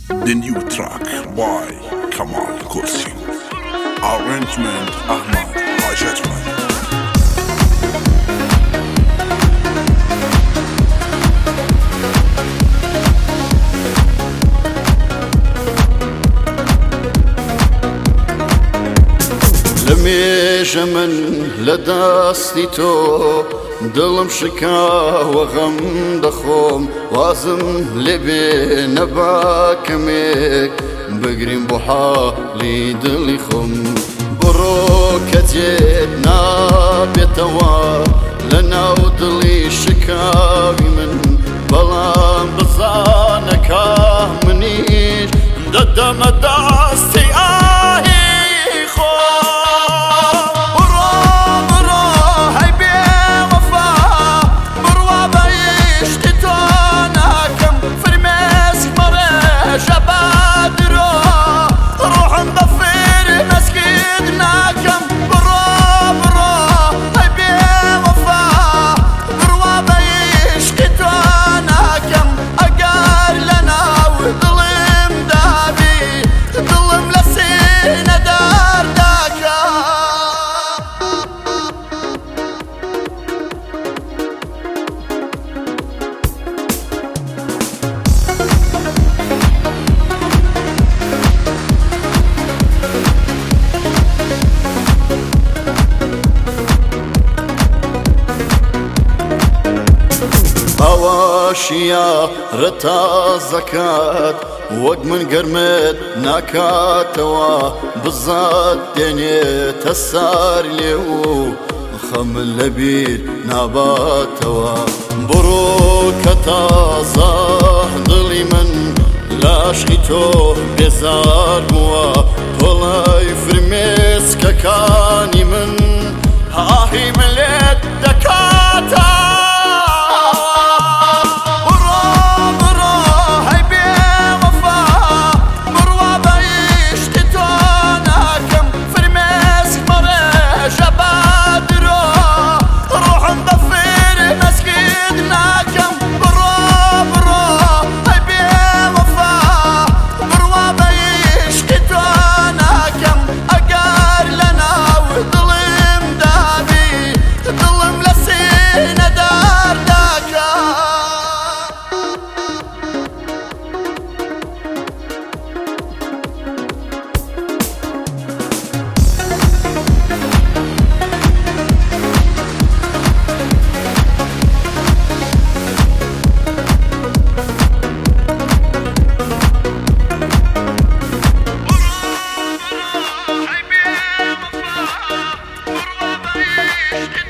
The new track by Kamal Kursi. Arrangement Ahmad Hajatman. لميش من لداستي تو دڵم شکاوە غەم دەخۆم وازم لێبێ نەباکەمێک بگریم بۆ حاڵی دڵی خۆم بڕۆ کەجێت نابێتەوە لە ناو دڵی شکاوی من بەڵام بزانەکە منیش دەدەمە دەستی ئاهی هەواشیە ڕەتازەکات وەک من گەرمت ناکاتەوە بزات دێنێتە سار لێ و خەمت لەبیر ناباتەوە بڕۆ کە تازە دڵی من لە عاشقی تۆ بێزار بووە تۆڵەی فرمێسکەکانی من ئاهی من لێت دەکاتە Shit.